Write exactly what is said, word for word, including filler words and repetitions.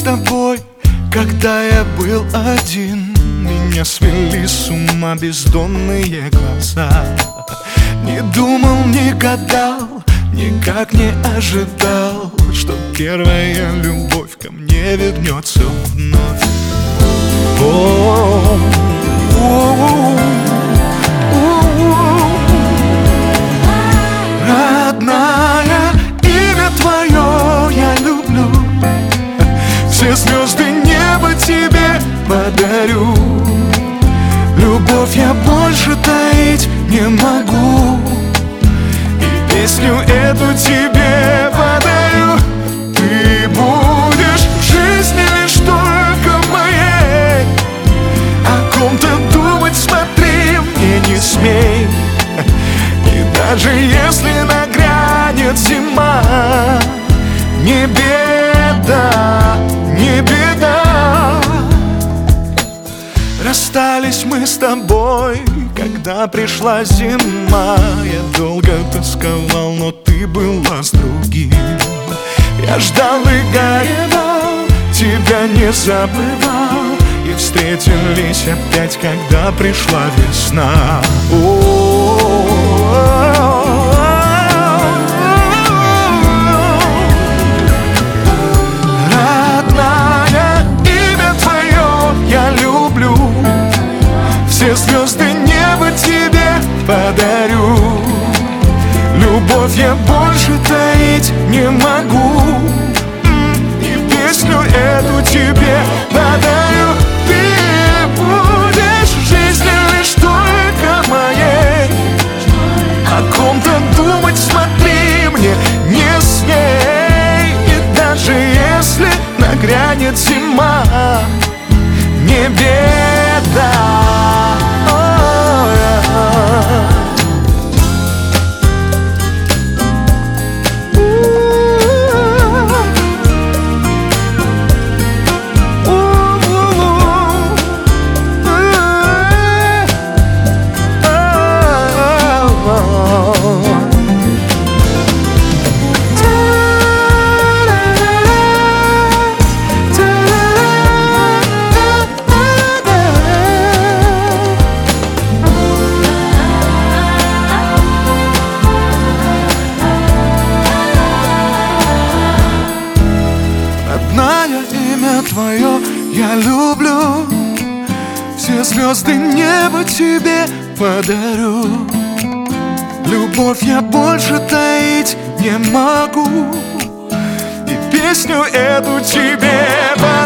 тобой, когда я был один. Меня свели с ума бездонные глаза. Не думал, не гадал, никак не ожидал, что первая любовь ко мне вернется вновь. О-о-о, о-о-о, о-о-о. Родная, имя твое я люблю. Все звезды неба тебе подарю. Любовь я больше таить не могу, и песню эту тебе подарю. Ты будешь в жизни лишь только моей. О ком-то думать, смотри, мне не смей. И даже если нагрянет зима, не беда, не беда. Расстались мы с тобой, когда пришла зима. Я долго тосковал, но ты была с другим. Я ждал и горевал, тебя не забывал. И встретились опять, когда пришла весна. Родная, имя твое я люблю. Все звезды неба тебе подарю. Любовь я больше таить не могу, и песню эту тебе подарю. Ты будешь в жизни лишь только моей. О ком-то думать, смотри, мне не смей. И даже если нагрянет зима, не беда. Родная, имя твое я люблю. Все звезды неба тебе подарю. Любовь я больше таить не могу, и песню эту тебе подарю.